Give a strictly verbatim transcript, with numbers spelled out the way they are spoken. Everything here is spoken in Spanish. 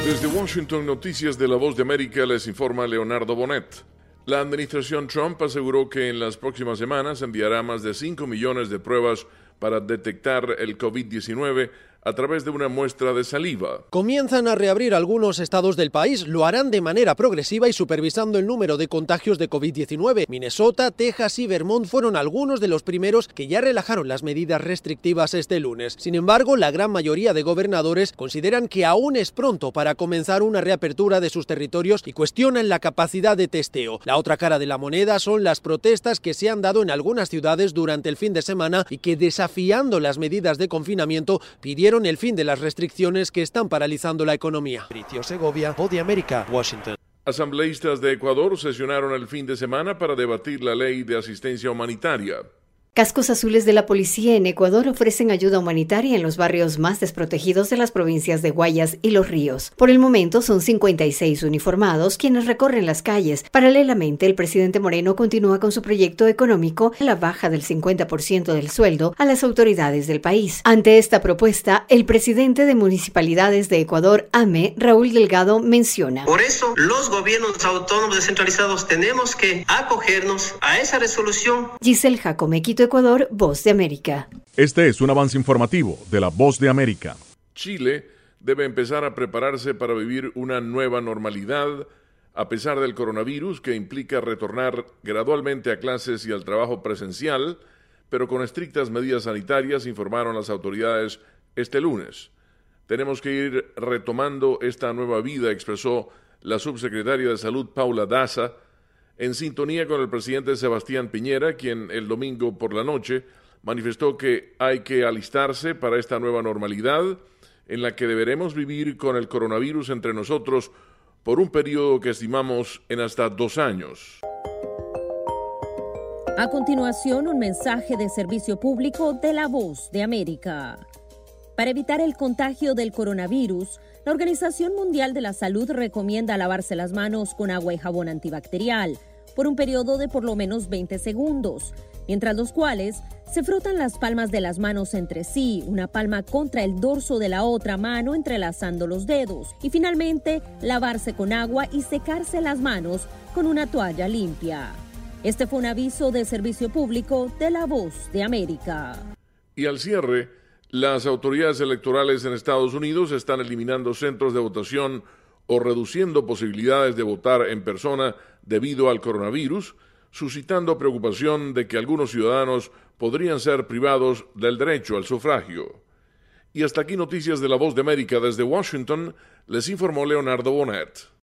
Desde Washington, Noticias de la Voz de América, les informa Leonardo Bonet. La administración Trump aseguró que en las próximas semanas enviará más de cinco millones de pruebas para detectar el COVID diecinueve a través de una muestra de saliva. Comienzan a reabrir algunos estados del país, lo harán de manera progresiva y supervisando el número de contagios de COVID diecinueve. Minnesota, Texas y Vermont fueron algunos de los primeros que ya relajaron las medidas restrictivas este lunes. Sin embargo, la gran mayoría de gobernadores consideran que aún es pronto para comenzar una reapertura de sus territorios y cuestionan la capacidad de testeo. La otra cara de la moneda son las protestas que se han dado en algunas ciudades durante el fin de semana y que, desafiando las medidas de confinamiento, pidieron el fin de las restricciones que están paralizando la economía. Patricio Segovia, Voz de América, Washington. Asambleístas de Ecuador sesionaron el fin de semana para debatir la ley de asistencia humanitaria. Cascos azules de la policía en Ecuador ofrecen ayuda humanitaria en los barrios más desprotegidos de las provincias de Guayas y Los Ríos. Por el momento son cincuenta y seis uniformados quienes recorren las calles. Paralelamente, el presidente Moreno continúa con su proyecto económico, la baja del cincuenta por ciento del sueldo a las autoridades del país. Ante esta propuesta, el presidente de Municipalidades de Ecuador, A M E, Raúl Delgado, menciona: Por eso, los gobiernos autónomos descentralizados tenemos que acogernos a esa resolución. Giselle Jacome, Quito, Ecuador, Voz de América. Este es un avance informativo de la Voz de América. Chile debe empezar a prepararse para vivir una nueva normalidad a pesar del coronavirus, que implica retornar gradualmente a clases y al trabajo presencial, pero con estrictas medidas sanitarias, informaron las autoridades este lunes. Tenemos que ir retomando esta nueva vida, expresó la subsecretaria de Salud Paula Daza, en sintonía con el presidente Sebastián Piñera, quien el domingo por la noche manifestó que hay que alistarse para esta nueva normalidad en la que deberemos vivir con el coronavirus entre nosotros por un periodo que estimamos en hasta dos años. A continuación, un mensaje de servicio público de la Voz de América. Para evitar el contagio del coronavirus, la Organización Mundial de la Salud recomienda lavarse las manos con agua y jabón antibacterial por un periodo de por lo menos veinte segundos, mientras los cuales se frotan las palmas de las manos entre sí, una palma contra el dorso de la otra mano entrelazando los dedos, y finalmente lavarse con agua y secarse las manos con una toalla limpia. Este fue un aviso de servicio público de la Voz de América. Y al cierre, las autoridades electorales en Estados Unidos están eliminando centros de votación o reduciendo posibilidades de votar en persona debido al coronavirus, suscitando preocupación de que algunos ciudadanos podrían ser privados del derecho al sufragio. Y hasta aquí Noticias de la Voz de América desde Washington, les informó Leonardo Bonet.